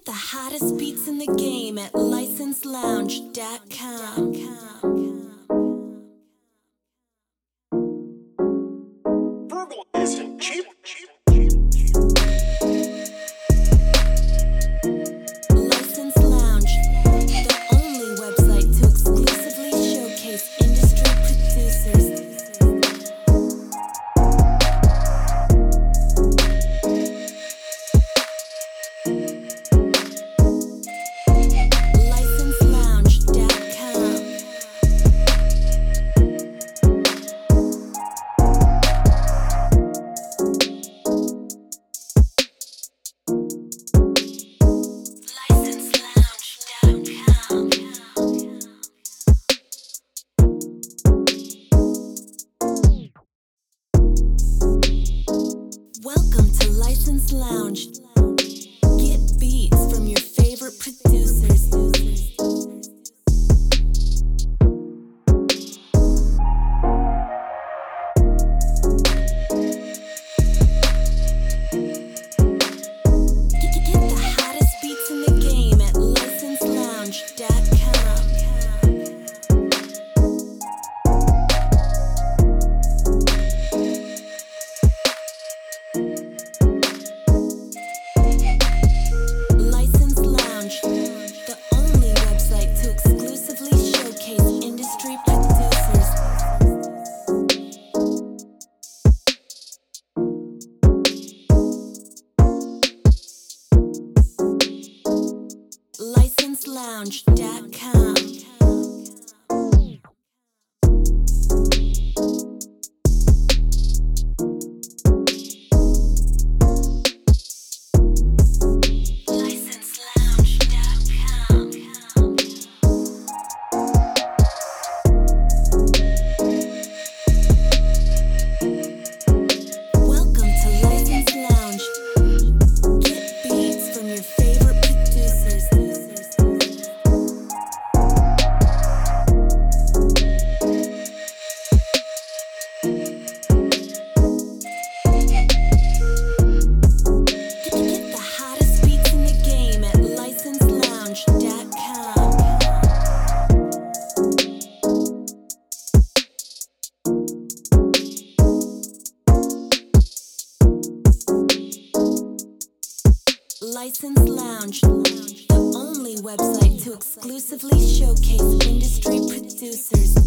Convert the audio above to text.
the hottest beats in the game at licenselounge.com. Verbal isn't cheap. License Lounge, the only website to exclusively showcase industry producers. Licenselounge.com. Welcome to License Lounge. Get beats from your favorite producers. Get the hottest beats in the game at licenselounge.com. License Lounge, the only website to exclusively showcase industry producers. Licenselounge.com. Welcome to License Lounge. Get beats from your favorite producers. Get the hottest beats in the game at licenselounge.com. License Lounge, the only website to exclusively showcase industry producers.